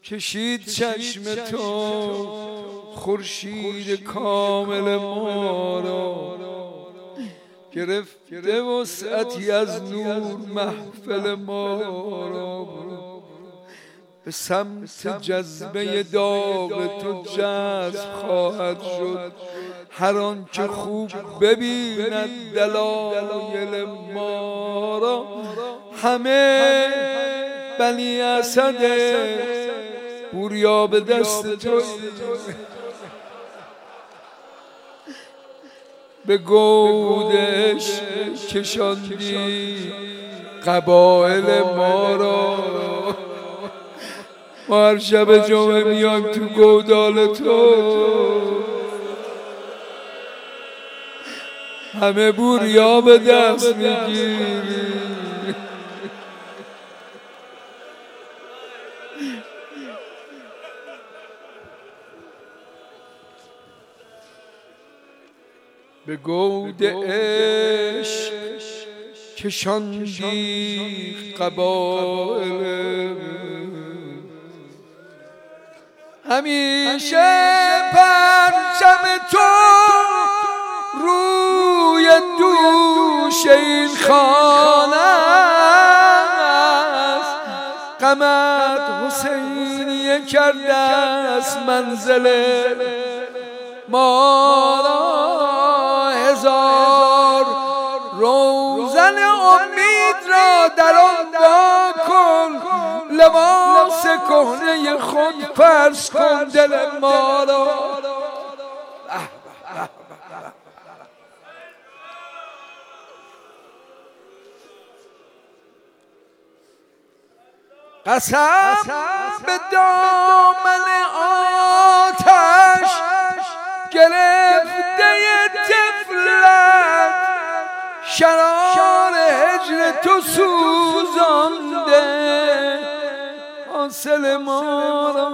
کشید چشم تو خورشید کامل ما را، گرفته وسعتی از نور محفل ما را. به سمت جذبه داغ تو جذب خواهد شد هر آن که خوب ببیند دلایل ما را. همه بنی اسد بوریا به دست تو، به گودش کشاندی قبایل ما را. ما هر شب جمعه میایم تو گودال تو، همه بوریا به دست میگیری. به گود عشق کشاندی قبایل، همیشه پرچم تو روی دوش این خانه است. غمت حسینیه کرده است منزل ما را. هزار روزن امید را در آن وا کن، لباس کهنه خود فرش کن دل ما را. قسم به دامن آتش گرفته طفلت، شرار هجر تو سوزانده حاصل ما را.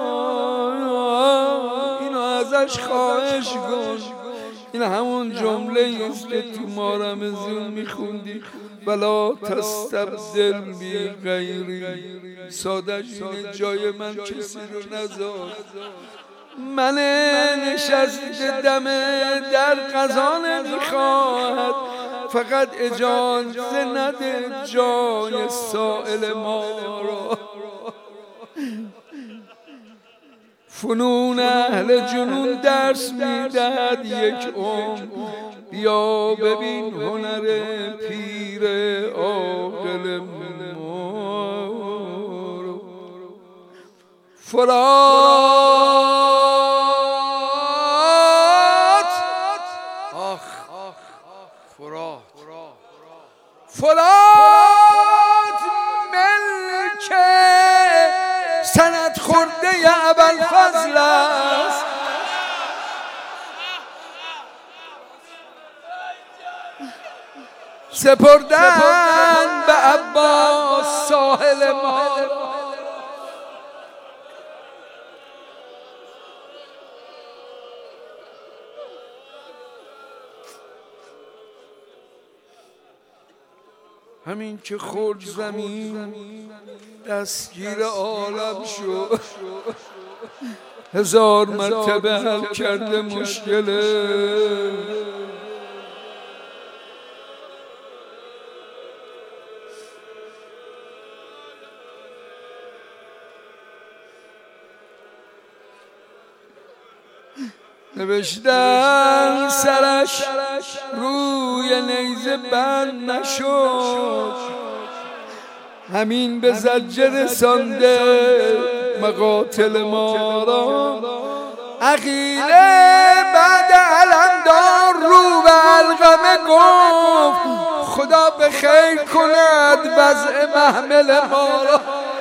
اینو ازش خواهش کن، این همون جمله است که تو ما رمضان میخوندی، ولا تستبدل بی غیری. سادش اینه جای من کسی رو نذار. من نشسته دم در قضا نمیخواهد، فقط اجازه نده جای سائل ما را. فنون اهل جنون درس میدهد یک عمر، بیا ببین هنر پیر عاقل ما را. فرات ملک سند خورده ابوالفضل است. سپردن به عباس ساحل ما. همین که خورد زمین دستگیر عالم شد، هزار مرتبه حل کرده مشکله. نوشتن سرش روی نیزه بند نشد، همین به زجر رسانده مقاتل ما را. عقیله بعد علمدار رو به علقمه گفت، خدا به خیر کند وضع محمل ما را.